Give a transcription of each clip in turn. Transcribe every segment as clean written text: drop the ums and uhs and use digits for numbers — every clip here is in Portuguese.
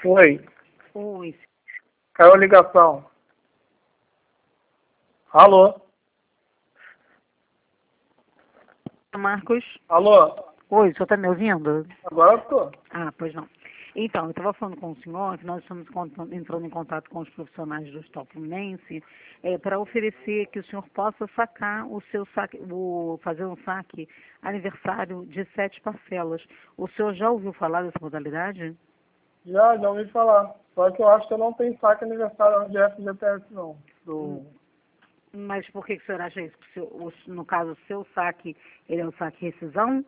Oi, Oi, caiu a ligação. Alô? Marcos. Alô? Oi, o senhor está me ouvindo? Agora eu tô. Ah, pois não. Então, eu estava falando com o senhor que nós estamos entrando em contato com os profissionais do Estado Fluminense para oferecer que o senhor possa sacar o seu saque, fazer um saque aniversário de 7 parcelas. O senhor já ouviu falar dessa modalidade? Já ouvi falar. Só que eu acho que eu não tenho saque aniversário de FGTS, não. Mas por que o senhor acha isso? Que no caso, o seu saque, ele é um saque rescisão?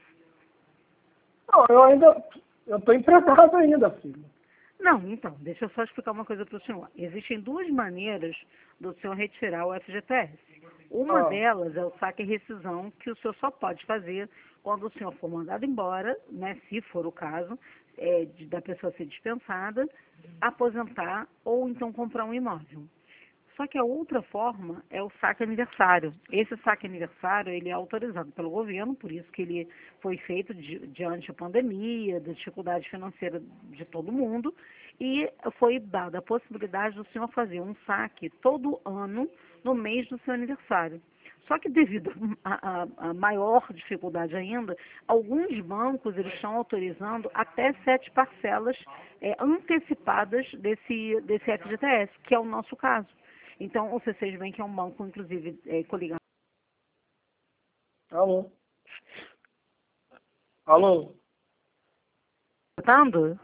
Não, eu tô empregado ainda, filho. Não, então, deixa eu só explicar uma coisa para o senhor. Existem duas maneiras do senhor retirar o FGTS. Uma Ah, delas é o saque e rescisão, que o senhor só pode fazer quando o senhor for mandado embora, né, se for o caso, da pessoa ser dispensada, aposentar ou então comprar um imóvel. Só que a outra forma é o saque aniversário. Esse saque aniversário, ele é autorizado pelo governo, por isso que ele foi feito diante da pandemia, da dificuldade financeira de todo mundo, e foi dada a possibilidade do senhor fazer um saque todo ano no mês do seu aniversário. Só que devido a maior dificuldade ainda, alguns bancos eles estão autorizando até 7 parcelas antecipadas desse FGTS, que é o nosso caso. Então, o C6 Bank é um banco, inclusive, coligado. alô? Alô? Escutando?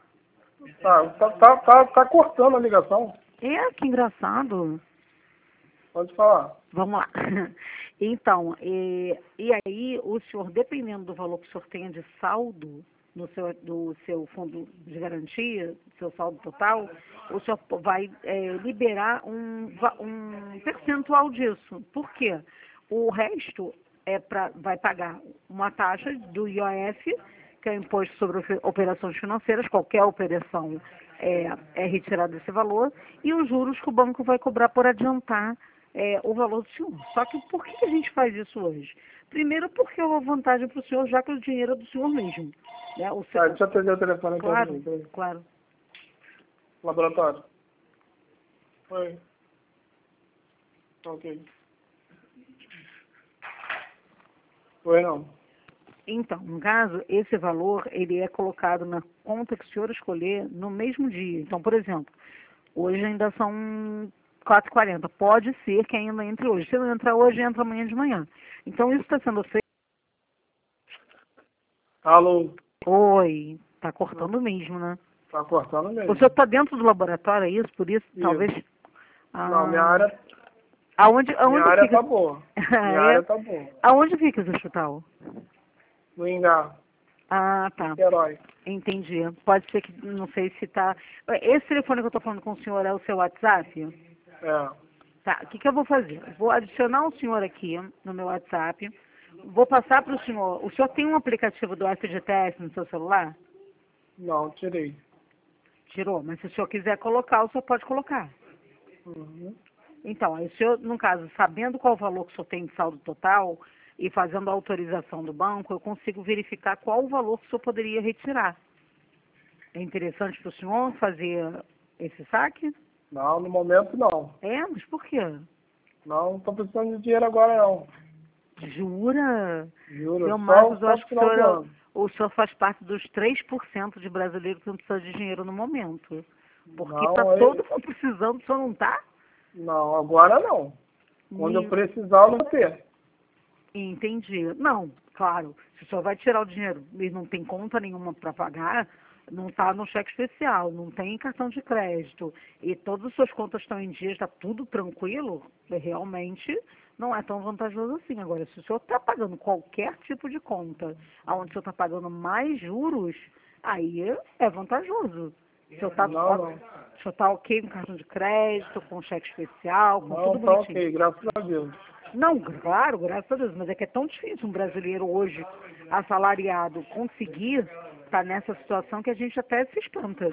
Tá cortando a ligação. Que engraçado. Pode falar. Vamos lá. Então, e aí, o senhor, dependendo do valor que o senhor tenha de saldo do seu fundo de garantia, do seu saldo total, o senhor vai liberar um percentual disso. Por quê? O resto vai pagar uma taxa do IOF, que é o Imposto sobre Operações Financeiras, qualquer operação é retirada desse valor, e os juros que o banco vai cobrar por adiantar o valor do senhor. Só que por que a gente faz isso hoje? Primeiro porque é uma vantagem para o senhor, já que o dinheiro é do senhor mesmo. Né? Deixa eu atender o telefone aqui. Claro, Peraí. claro. Laboratório. Oi. Ok. Oi, não. Então, no caso, esse valor, ele é colocado na conta que o senhor escolher no mesmo dia. Então, por exemplo, hoje ainda são 4h40. Pode ser que ainda entre hoje. Se não entrar hoje, entra amanhã de manhã. Então, isso está sendo feito. Alô? Oi, tá cortando mesmo, né? Tá cortando O mesmo. senhor está dentro do laboratório, é isso? Por isso, talvez. Isso. Não, minha Ah, área, minha aonde área fica? tá boa. Minha É, área tá boa. aonde fica esse hospital? No Ingá, Ah, tá. Niterói. Entendi. Pode ser que, não sei se tá. Esse telefone que eu tô falando com o senhor é o seu WhatsApp? É. Tá. O que que eu vou fazer? Vou adicionar o senhor aqui no meu WhatsApp. Vou passar para o senhor. O senhor tem um aplicativo do FGTS no seu celular? Não, tirei. Tirou, mas se o senhor quiser colocar, o senhor pode colocar. Uhum. Então, aí o senhor, no caso, sabendo qual o valor que o senhor tem de saldo total e fazendo a autorização do banco, eu consigo verificar qual o valor que o senhor poderia retirar. É interessante para o senhor fazer esse saque? Não, no momento não. Mas por quê? Não tô precisando de dinheiro agora não. Jura? Juro. Seu Marcos, eu Só acho no que final do ano. o senhor faz parte dos 3% de brasileiros que não precisam de dinheiro no momento. Porque tá Não, todo mundo precisando, o senhor não tá? não, agora não. Quando eu Me precisar, eu vou ter. entendi. Não, claro, se o senhor vai tirar o dinheiro e não tem conta nenhuma para pagar, não está no cheque especial, não tem cartão de crédito e todas as suas contas estão em dia, está tudo tranquilo, realmente não é tão vantajoso assim. Agora, se o senhor está pagando qualquer tipo de conta, onde o senhor está pagando mais juros, aí é vantajoso. O senhor está Não. ok com cartão de crédito, com cheque especial, com Não, tudo tá bonitinho. ok, graças a Deus. Não, claro, graças a Deus, mas é que é tão difícil um brasileiro hoje, assalariado, conseguir estar nessa situação que a gente até se espanta.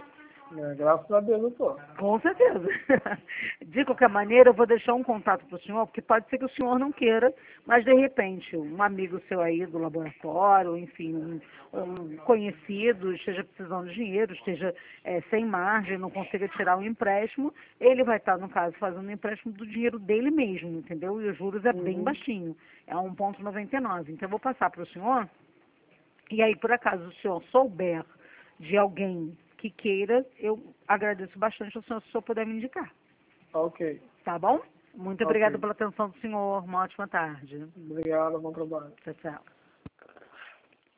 Graças a Deus eu tô. Com certeza. De qualquer maneira, eu vou deixar um contato para o senhor, porque pode ser que o senhor não queira, mas de repente, um amigo seu aí do laboratório, enfim, um conhecido, esteja precisando de dinheiro, esteja sem margem, não consiga tirar um empréstimo, ele vai estar, no caso, fazendo um empréstimo do dinheiro dele mesmo, entendeu? E os juros é bem baixinho, é 1,99. Então, eu vou passar para o senhor, e aí, por acaso, o senhor souber de alguém que queira, eu agradeço bastante ao senhor se o senhor puder me indicar. Ok. Tá bom? Muito Ok. obrigada pela atenção do senhor. Uma ótima tarde. Obrigado, bom trabalho. Tchau, tchau.